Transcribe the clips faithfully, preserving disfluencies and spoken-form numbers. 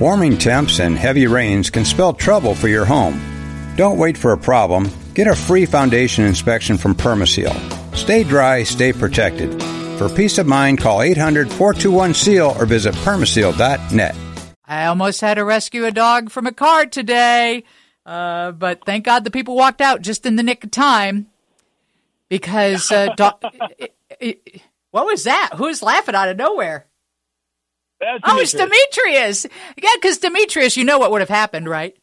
Warming temps and heavy rains can spell trouble for your home. Don't wait for a problem. Get a free foundation inspection from Permaseal. Stay dry, stay protected. For peace of mind, call eight hundred, four two one, S E A L or visit permaseal dot net. I almost had to rescue a dog from a car today, uh, but thank God the people walked out just in the nick of time because uh, do- it, it, what was that? Who's laughing out of nowhere? That's oh, it's Demetrius. Yeah, because Demetrius, you know what would have happened, right?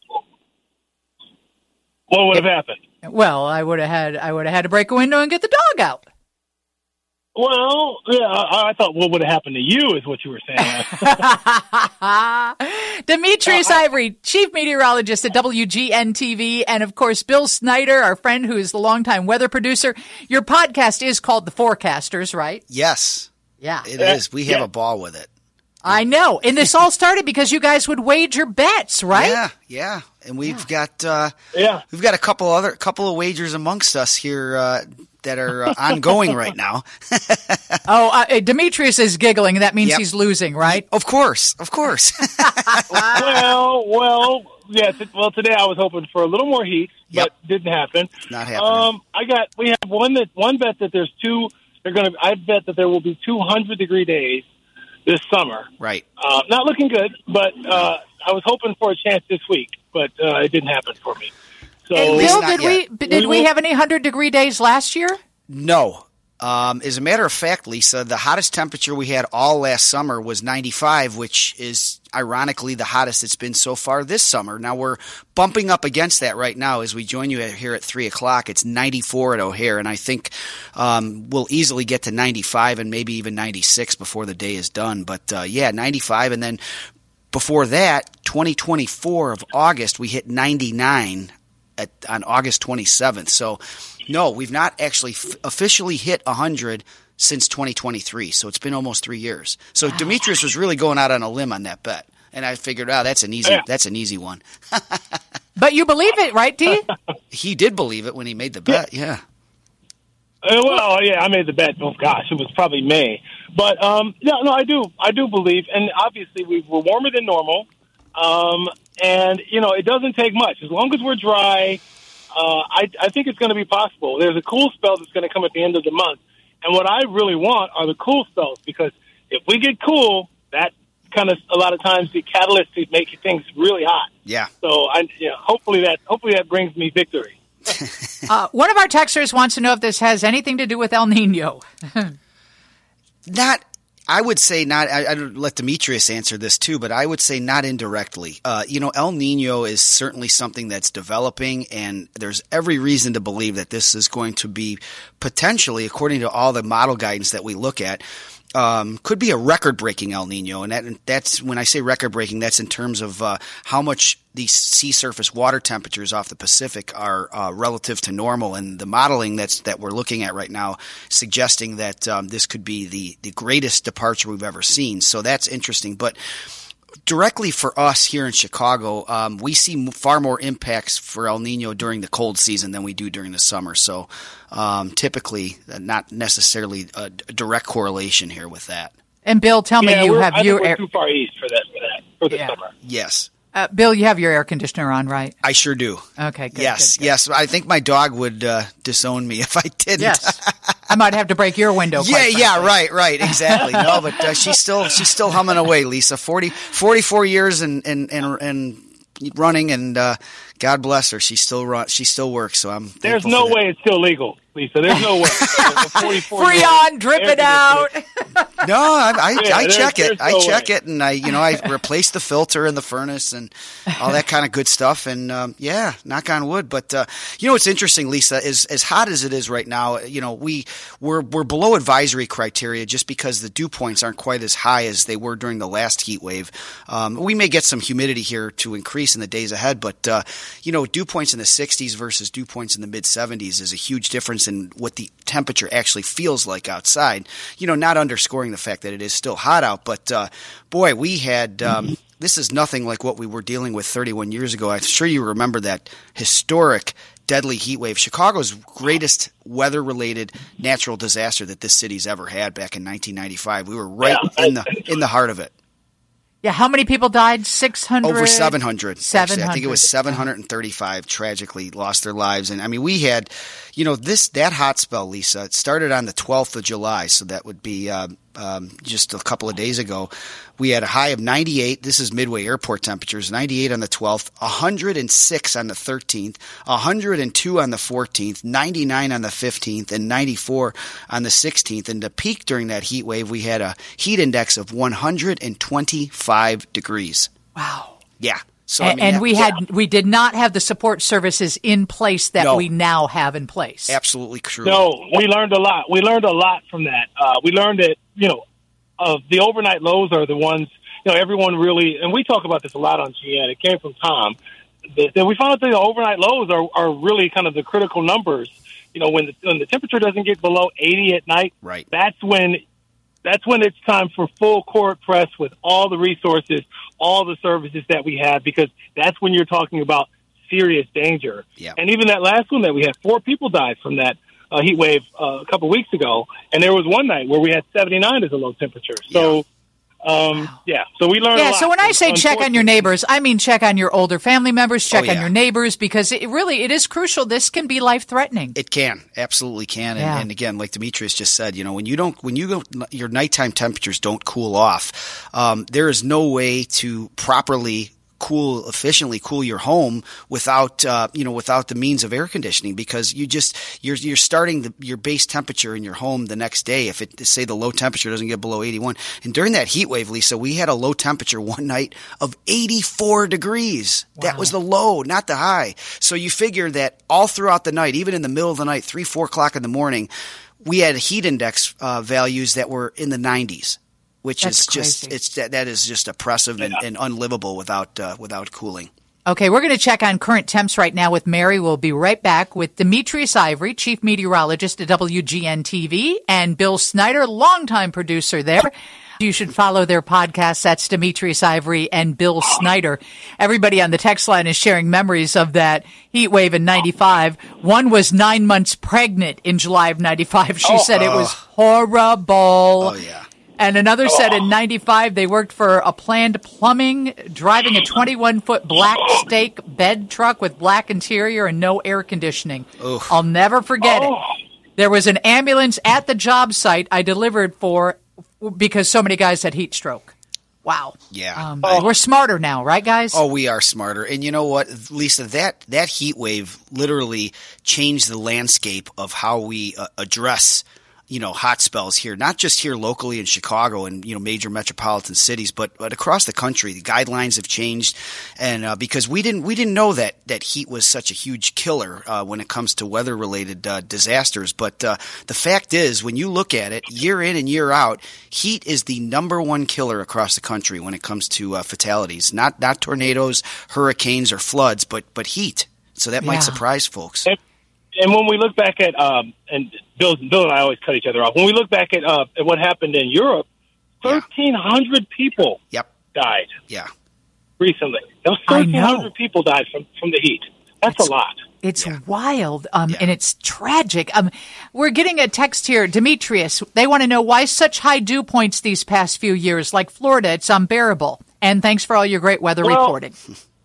What would have happened? Well, I would have had I would have had to break a window and get the dog out. Well, yeah, I, I thought what would have happened to you is what you were saying. Demetrius uh, Ivory, chief meteorologist at W G N T V, and of course, Bill Snyder, our friend who is the longtime weather producer. Your podcast is called The Forecasters, right? Yes. Yeah. It is. We have yeah. a ball with it. I know. And this all started because you guys would wager bets, right? Yeah, yeah. And we've yeah. got uh, yeah. we've got a couple other couple of wagers amongst us here uh, that are uh, ongoing right now. oh, uh, Demetrius is giggling. That means yep. he's losing, right? Of course, of course. well, well, yeah. T- well, today I was hoping for a little more heat, yep. but didn't happen. Not happening. Um, I got. We have one that one bet that there's two. They're going to. I bet that there will be two hundred degree days this summer. Right. Uh, not looking good, but uh, I was hoping for a chance this week, but uh, it didn't happen for me. So, hey, Bill, did we did we have any hundred degree days last year? No. Um, as a matter of fact, Lisa, the hottest temperature we had all last summer was ninety-five, which is ironically the hottest it's been so far this summer. Now we're bumping up against that right now as we join you here at three o'clock. It's ninety-four at O'Hare, and I think um, we'll easily get to ninety-five and maybe even ninety-six before the day is done. But, uh, yeah, ninety-five, and then before that, twenty twenty-four of August, we hit ninety-nine at, on August twenty-seventh. So, no, we've not actually f- officially hit one hundred since twenty twenty-three. So it's been almost three years. So wow. Demetrius was really going out on a limb on that bet, and I figured, oh, that's an easy, yeah. that's an easy one. But you believe it, right, D? He did believe it when he made the bet. Yeah. Uh, well, yeah, I made the bet. Oh gosh, it was probably May. But um, no, no, I do, I do believe, and obviously we we're warmer than normal, um, and you know it doesn't take much as long as we're dry. Uh, I, I think it's going to be possible. There's a cool spell that's going to come at the end of the month. And what I really want are the cool spells, because if we get cool, that kind of a lot of times the catalyst to make things really hot. Yeah. So I, you know, hopefully that hopefully that brings me victory. uh, one of our texters wants to know if this has anything to do with El Nino. Not. I would say not. I, I'd let Demetrius answer this too, but I would say not indirectly. Uh, you know, El Nino is certainly something that's developing, and there's every reason to believe that this is going to be potentially, according to all the model guidance that we look at, um, could be a record-breaking El Nino. And that, that's when I say record-breaking, that's in terms of uh, how much these sea surface water temperatures off the Pacific are uh, relative to normal. And the modeling that's that we're looking at right now suggesting that um, this could be the, the greatest departure we've ever seen. So that's interesting. But directly for us here in Chicago, um, we see far more impacts for El Nino during the cold season than we do during the summer. So um, typically not necessarily a, a direct correlation here with that. And Bill, tell yeah, me you have I your think we're air- too far east for that for that for the yeah. summer. Yes. Uh, Bill, you have your air conditioner on, right? I sure do. Okay, good. Yes, good, good. yes. I think my dog would uh, disown me if I didn't. Yes. I might have to break your window. yeah, yeah, right, right, exactly. No, but uh, she's still she's still humming away, Lisa. forty, forty-four years and and and, and running, and uh, God bless her. She still run, she still works. So I'm. There's no way it's still legal, Lisa. There's no way. Free on, drip it out. No, I, I, yeah, I check it. no I check way. it, and I, you know, I replace the filter in the furnace and all that kind of good stuff. And um, yeah, knock on wood. But uh, you know, what's interesting, Lisa, is as hot as it is right now. You know, we we're we're below advisory criteria just because the dew points aren't quite as high as they were during the last heat wave. Um, we may get some humidity here to increase in the days ahead, but uh, you know, dew points in the sixties versus dew points in the mid seventies is a huge difference in what the temperature actually feels like outside. You know, not underscoring the fact that it is still hot out, but uh, boy, we had um, this is nothing like what we were dealing with thirty-one years ago. I'm sure you remember that historic deadly heat wave, Chicago's greatest weather-related natural disaster that this city's ever had back in nineteen ninety-five. We were right yeah, in the in the heart of it. Yeah, how many people died? six hundred? Over seven hundred. seven hundred. Actually. I think it was seven hundred thirty-five tragically lost their lives. And I mean, we had, you know, this that hot spell, Lisa, it started on the twelfth of July. So that would be um, um, just a couple of days ago. We had a high of ninety-eight. This is Midway Airport temperatures. ninety-eight on the twelfth, one hundred six on the thirteenth, one hundred two on the fourteenth, ninety-nine on the fifteenth, and ninety-four on the sixteenth. And the peak during that heat wave, we had a heat index of one hundred twenty-five degrees. Wow. Yeah. So, and, I mean, and that, we yeah. had we did not have the support services in place that No. we now have in place. Absolutely true. No, we learned a lot. We learned a lot from that. Uh, we learned that, you know, uh, the overnight lows are the ones, you know, everyone really, and we talk about this a lot on G N. It came from Tom. That we found out that the overnight lows are, are really kind of the critical numbers. You know, when the, when the temperature doesn't get below eighty at night, right. that's when that's when it's time for full court press with all the resources, all the services that we have, because that's when you're talking about serious danger. Yeah. And even that last one that we had, four people died from that uh, heat wave uh, a couple weeks ago, and there was one night where we had seventy-nine as a low temperature. So. Yeah. Um, yeah, so we learned a Yeah, lot. so when I say check on your neighbors, I mean check on your older family members, check Oh, yeah. on your neighbors, because it really, it is crucial. This can be life-threatening. It can, absolutely can. And, Yeah. and again, like Demetrius just said, you know, when you don't, when you go, your nighttime temperatures don't cool off, um, there is no way to properly cool efficiently cool your home without uh, you know without the means of air conditioning, because you just you're you're starting the, your base temperature in your home the next day if it say the low temperature doesn't get below eighty-one. And during that heat wave, Lisa, we had a low temperature one night of eighty-four degrees. Wow. That was the low, not the high. So you figure that all throughout the night, even in the middle of the night, three four o'clock in the morning, we had heat index uh, values that were in the nineties. Which That's is just crazy. it's that, that is just oppressive and, and unlivable without uh, without cooling. Okay, we're going to check on current temps right now with Mary. We'll be right back with Demetrius Ivory, Chief Meteorologist at W G N T V, and Bill Snyder, longtime producer there. You should follow their podcasts. That's Demetrius Ivory and Bill Snyder. Everybody on the text line is sharing memories of that heat wave in ninety-five. One was nine months pregnant in July of ninety-five. She Oh, said it oh. was horrible. Oh yeah. And another said in ninety-five, they worked for a planned plumbing, driving a twenty-one foot black stake bed truck with black interior and no air conditioning. Oof. I'll never forget Oh. it. There was an ambulance at the job site I delivered for because so many guys had heat stroke. Wow. Yeah. Um, We're smarter now, right, guys? Oh, we are smarter. And you know what, Lisa, that, that heat wave literally changed the landscape of how we uh, address you know, hot spells here, not just here locally in Chicago and, you know, major metropolitan cities, but, but across the country. The guidelines have changed. And, uh, because we didn't, we didn't know that, that heat was such a huge killer, uh, when it comes to weather related, uh, disasters. But, uh, the fact is, when you look at it year in and year out, heat is the number one killer across the country when it comes to, uh, fatalities, not, not tornadoes, hurricanes or floods, but, but heat. So that Yeah. might surprise folks. And, and when we look back at, um, and Bill, Bill and I always cut each other off. When we look back at, uh, at what happened in Europe, Yeah. thirteen hundred people Yep. died Yeah. recently. Those I thirteen know. hundred people died from, from the heat. That's It's- a lot. It's Yeah. wild, um, Yeah. and it's tragic. Um, we're getting a text here, Demetrius. They want to know why such high dew points these past few years, like Florida. It's unbearable. And thanks for all your great weather Well, reporting.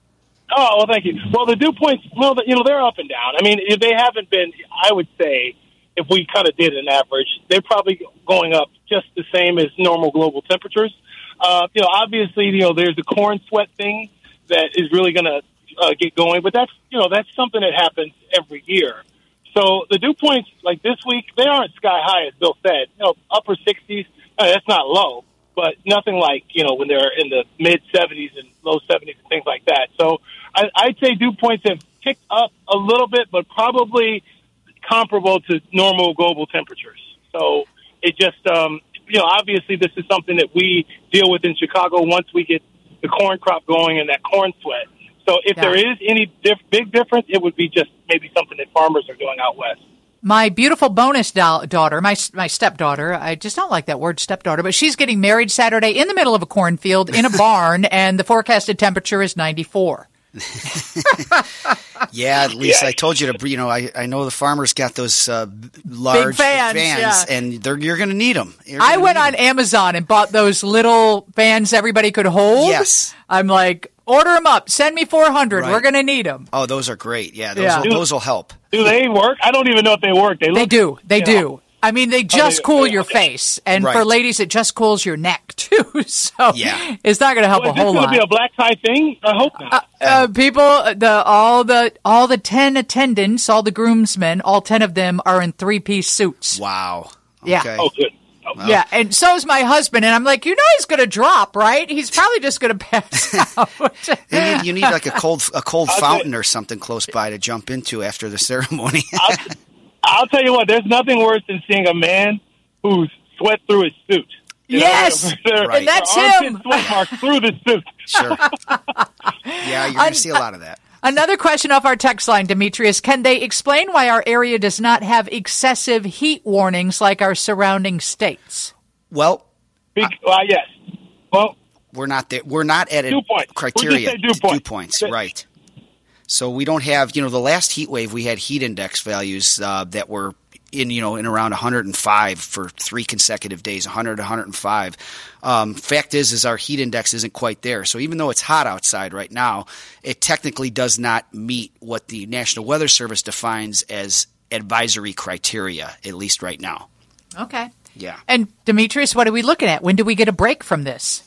Oh, well, thank you. Well, the dew points, well, you know, they're up and down. I mean, if they haven't been, I would say, if we kind of did an average, they're probably going up just the same as normal global temperatures. Uh, you know, obviously, you know, there's the corn sweat thing that is really going to uh, get going, but that's, you know, that's something that happens every year. So the dew points, like this week, they aren't sky high, as Bill said. You know, upper sixties, uh, that's not low, but nothing like, you know, when they're in the mid-seventies and low seventies and things like that. So I, I'd say dew points have ticked up a little bit, but probably comparable to normal global temperatures. So it just, um, you know, obviously this is something that we deal with in Chicago once we get the corn crop going and that corn sweat. So if Yeah. there is any diff- big difference, it would be just maybe something that farmers are doing out west. My beautiful bonus da- daughter, my my stepdaughter, I just don't like that word stepdaughter, but she's getting married Saturday in the middle of a cornfield in a barn, and the forecasted temperature is ninety-four. Yeah, at least Yeah. I told you to. You know, I, I know the farmers got those uh, large fans, yeah. and they're, you're going to need them. I went on Amazon and bought those little fans everybody could hold. Yes. I'm like, order them up. Send me four hundred. Right. We're going to need them. Oh, those are great. Yeah, those Yeah. will, those will help. Do they work? I don't even know if they work. They, look, They do. They you do. know. I mean, they just do. cool your Okay. face. And Right. for ladies, it just cools your neck, too. So Yeah. it's not going to help Well, a is this whole going to lot. be a black tie thing? I hope not. Uh, people, the all the all the ten attendants, all the groomsmen, all ten of them are in three piece suits. Wow. Yeah. Okay. oh, good. Oh, Yeah, and so is my husband, and I'm like, you know, he's going to drop, right? He's probably just going to pass out. You need, you need like a cold a cold I'll fountain say- or something close by to jump into after the ceremony. I'll, I'll tell you what. There's nothing worse than seeing a man who's sweat through his suit. You know, Yes, there- Right. and that's there are armpit him. Sweat marks through the suit. Sure. Yeah, you're going to see a lot of that. Another question off our text line, Demetrius. Can they explain why our area does not have excessive heat warnings like our surrounding states? Well, Be- well, yes. Well, we're not there. We're not at a Dew point. criteria. We'll just say dew point. points, Th- right? So we don't have. You know, the last heat wave we had heat index values uh, that were in you know in around one hundred five for three consecutive days. one hundred, one hundred five. Um, fact is, is our heat index isn't quite there. So even though it's hot outside right now, it technically does not meet what the National Weather Service defines as advisory criteria, at least right now. Okay. Yeah. And Demetrius, what are we looking at? When do we get a break from this?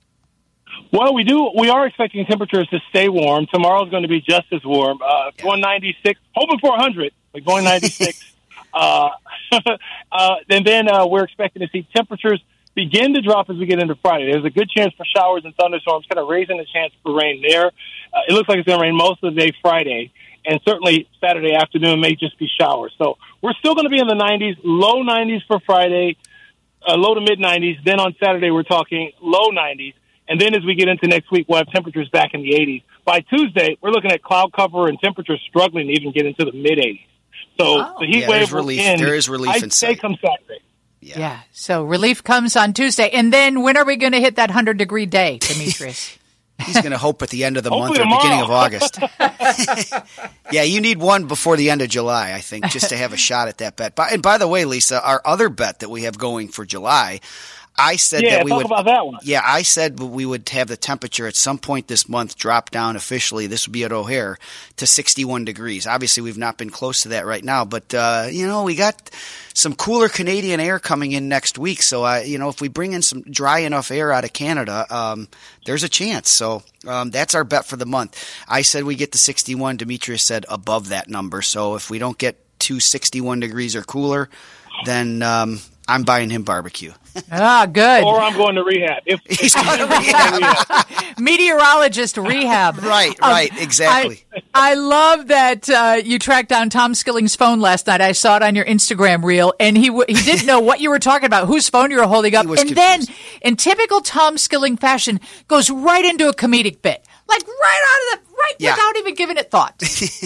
well, we do. We are expecting temperatures to stay warm. Tomorrow's going to be just as warm. Uh, one ninety-six, hoping for one hundred, but going ninety-six. uh, uh, and then uh, we're expecting to see temperatures begin to drop as we get into Friday. There's a good chance for showers and thunderstorms, kind of raising the chance for rain there. Uh, it looks like it's going to rain most of the day Friday, and certainly Saturday afternoon may just be showers. So we're still going to be in the nineties, low nineties for Friday, uh, low to mid nineties. Then on Saturday, we're talking low nineties. And then as we get into next week, we'll have temperatures back in the eighties. By Tuesday, we're looking at cloud cover and temperatures struggling to even get into the mid eighties. So Oh. the heat Yeah, wave there's will relief. end. There is relief I'd in say sight. come Saturday. Yeah. Yeah. So relief comes on Tuesday. And then when are we going to hit that one hundred degree day, Demetrius? He's going to hope at the end of the month Hopefully or beginning of tomorrow. August. Yeah, you need one before the end of July, I think, just to have a shot at that bet. By, and by the way, Lisa, our other bet that we have going for July, I said Yeah, that we talk would. about that one. Yeah, I said we would have the temperature at some point this month drop down officially. This would be at O'Hare to sixty-one degrees. Obviously, we've not been close to that right now, but uh, you know we got some cooler Canadian air coming in next week. So I, you know, if we bring in some dry enough air out of Canada, um, there's a chance. So um, that's our bet for the month. I said we get to sixty-one. Demetrius said above that number. So if we don't get to sixty-one degrees or cooler, then um, I'm buying him barbecue. Ah, good. Or I'm going to rehab. If, if He's going to rehab. Meteorologist rehab. Right, Um, right, exactly. I, I love that uh, you tracked down Tom Skilling's phone last night. I saw it on your Instagram reel, and he w- he didn't know what you were talking about, whose phone you were holding up, He was and then, confused. in typical Tom Skilling fashion, goes right into a comedic bit, like right out of the right Yeah. without even giving it thought.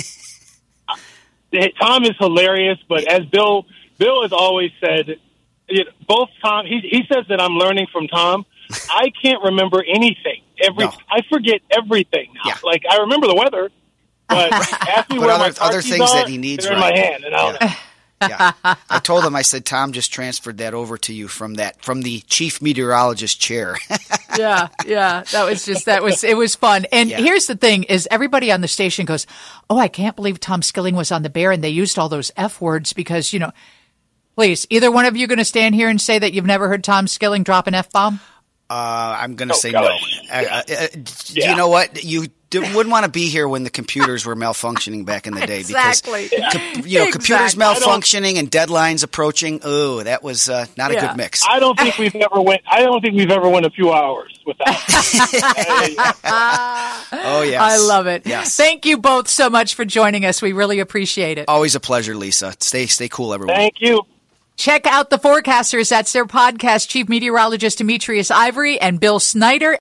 Tom is hilarious, but as Bill Bill has always said, you know, both Tom he he says that I'm learning from Tom. I can't remember anything. Every No. I forget everything now. Yeah. Like I remember the weather, but ask me But where other- my car other keys things are, that he needs, they're right. in my hand, and I'll Yeah. Yeah. I told him, I said, Tom just transferred that over to you from that, from the chief meteorologist chair. yeah, yeah. That was just that was it was fun. And Yeah. here's the thing: is everybody on the station goes, "Oh, I can't believe Tom Skilling was on the Bear and they used all those F words because you know." Please, either one of you going to stand here and say that you've never heard Tom Skilling drop an F bomb? Uh, I'm going to Oh, say gosh. no. Uh, uh, uh, Yeah. You know what? You d- wouldn't want to be here when the computers were malfunctioning back in the day. Exactly. Because, co- you know, computers Exactly. I don't- malfunctioning and deadlines approaching. Oh, that was uh, not a Yeah. good mix. I don't think we've ever went. I don't think we've ever went a few hours without. Oh, yes. I love it. Yes. Thank you both so much for joining us. We really appreciate it. Always a pleasure, Lisa. Stay, stay cool, everyone. Thank you. Check out the Forecasters. That's their podcast. Chief Meteorologist Demetrius Ivory and Bill Snyder.